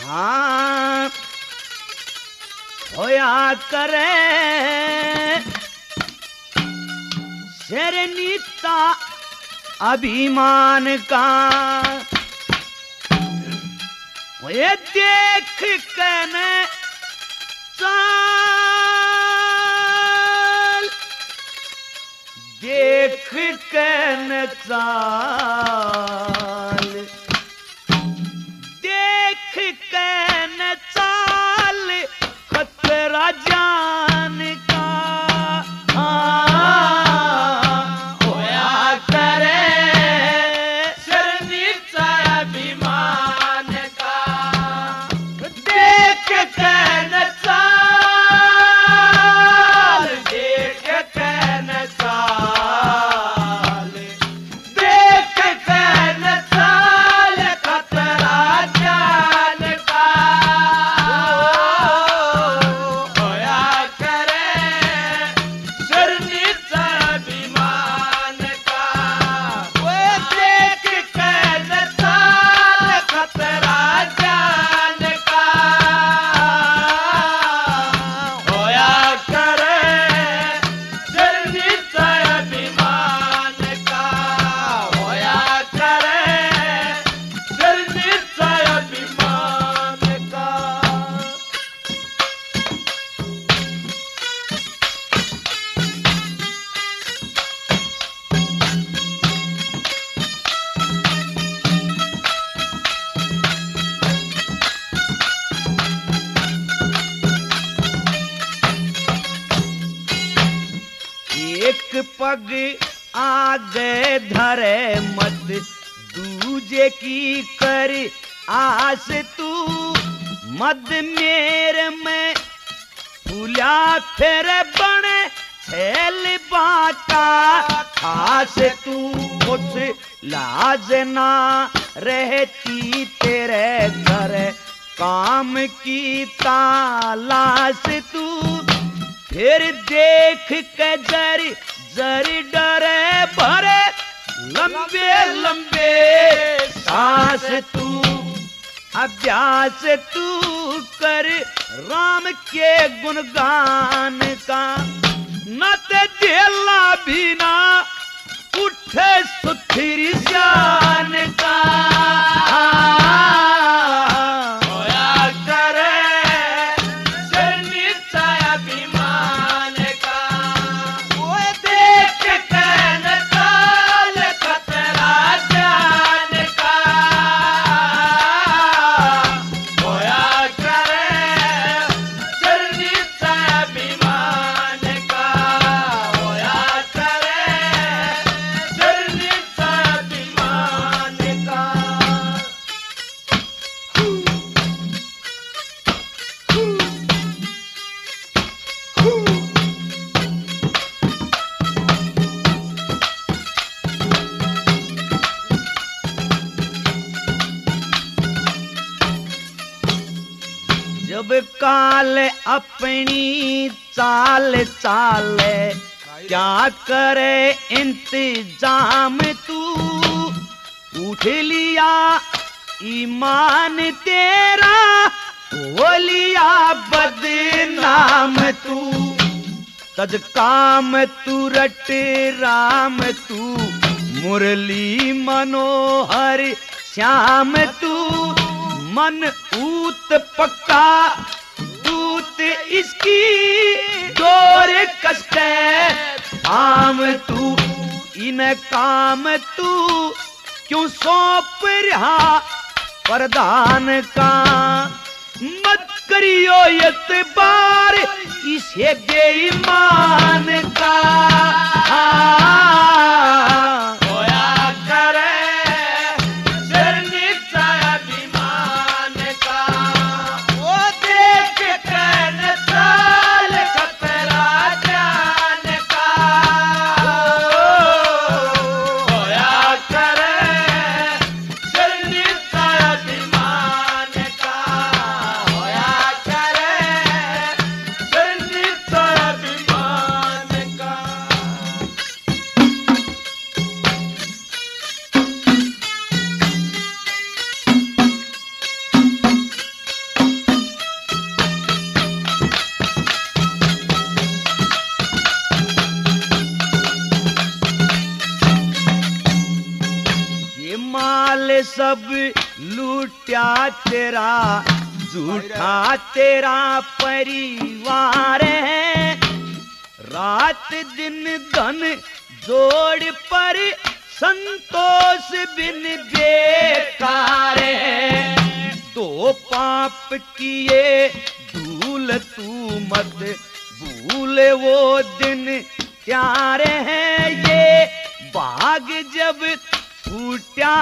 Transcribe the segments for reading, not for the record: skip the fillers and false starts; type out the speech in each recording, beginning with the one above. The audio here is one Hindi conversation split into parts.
हाँ होया करे शरणीता अभिमान का, ये देख के न चाल, देख के न चाल, देख के न चाल खतरा जान का। होया करे शरणीता अभिमान का, देख के न चाल, देख के न चाल, देख के न चाल खतरा जान का। होया करे शरणीता अभिमान का, वो देख के न चाल खतरा जान का। होया करे शरणीता अभिमान का, होया करे शरणीता अभिमान का। एक पग आगे धरे मत दूजे की कर आस तू, मद मेरे में फूला फिर बने छेल बाका खास तू। कुछ लाज ना रहती तेरे घर काम की तालाश तू, फिर देख के जरी जरी डरे भरे लंबे लंबे सांस तू। अभ्यास तू कर राम के गुणगान का, न ते दिला भी ना उठे सुथरी शान का। होया करे शरणीता अभिमान का, वो देख के न चाल खतरा जान का। होया करे शरणीता अभिमान का, होया करे शरणीता अभिमान का। जब काल अपनी चाल चाले, क्या करे इंतजाम तू। उठ लिया ईमान तेरा, हो लिया बदनाम तू। तज काम तू रट राम तू, मुरली मनोहर श्याम तू। मन ऊत पक्का दूत इसकी, डोर कष्टे थाम तू। इन काम तू क्यों सौंप रहा प्रधान का। मत करियो एतबार इसे बेईमान का। होया करे शरणीता अभिमान का, वो देख के न चाल खतरा जान का। होया करे शरणीता अभिमान का, होया करे शरणीता अभिमान का। माल सब लूटा तेरा, झूठा तेरा परिवार है। रात दिन धन जोड़ पर संतोष बिन बेकार है। दो पाप किए धूल तू मत भूल, वो दिन प्यारे हैं। ये बाग जब उठा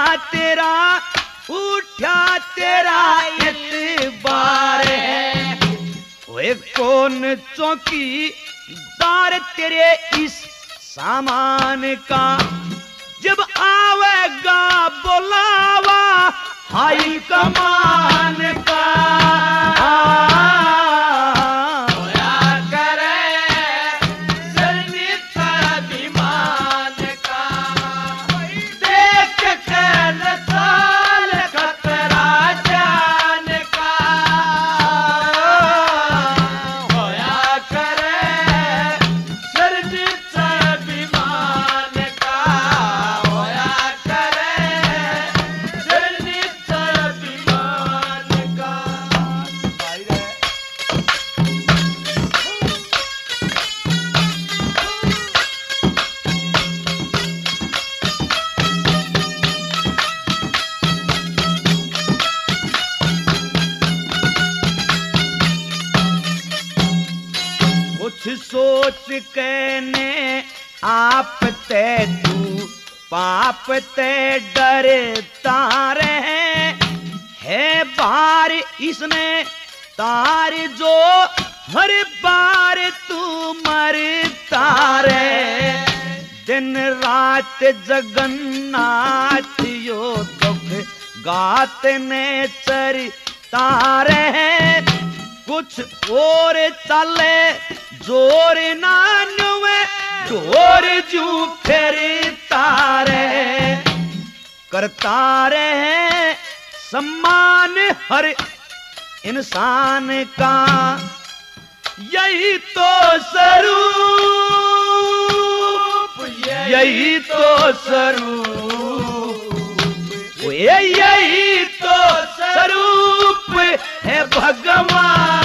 तेरा इतबार है। वे कौन चौकीदार तेरे इस सामान का, जब आवेगा बुलावा हाई कमान का। होया करे शर्मित अभिमान का, देख के नसाल खतरा जान का। होया करे शर्मित अभिमान का, होया करे शर्मित अभिमान का। कुछ सोच कहने आप ते तू पाप ते डरता रहे। है बार इसने तार जो हर बार तू मरता रहे। दिन रात जगन्नाथ यो दुख गात ने चरता रहे। कुछ और चले जोर नानुए ढोर जू फिरता रहे। करता रहे सम्मान हर इंसान का, यही तो स्वरूप, यही तो स्वरूप, यही तो स्वरूप है भगवान